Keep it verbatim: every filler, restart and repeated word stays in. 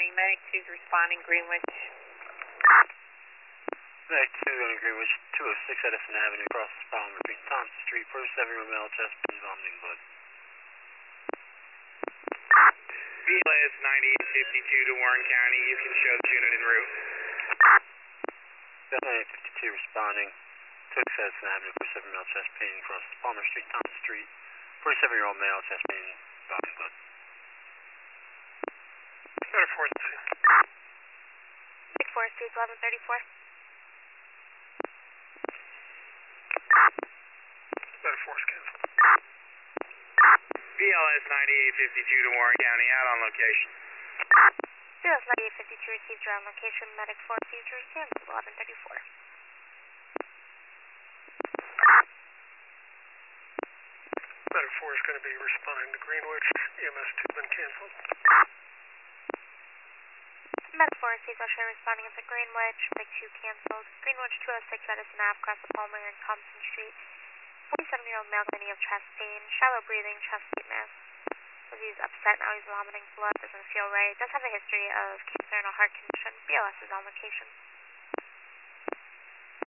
responding. Medic two is responding, Greenwich. Medic two on Greenwich, two oh six Edison Avenue, across the Palmer between Thompson Street, forty-seven-year-old male, chest pain, vomiting blood. V L S ninety-eight fifty-two to Warren County, you can show the unit en route. ninety-eight fifty-two responding, two oh six Edison Avenue, forty-seven male, chest pain, across Palmer Street, Thompson Street, forty-seven-year-old male, chest pain, vomiting blood. Better force two. Big Forest two, eleven thirty-four. Better force cancel. V L S ninety-eight fifty-two to Warren County, out on location. V L S ninety-eight fifty-two received your on location. Medic four received your cancel, eleven thirty-four. Better four is going to be responding to Greenwich. E M S two been canceled. Medic four received Usher responding into Greenwich. Medic two canceled. Greenwich two oh six Edison Ave, across the Palmer and Thompson Street. forty-seven-year-old male complaining of chest pain, shallow breathing, chest weakness. So he's upset now, he's vomiting blood, doesn't feel right. Does have a history of cancer and a heart condition. B L S is on location.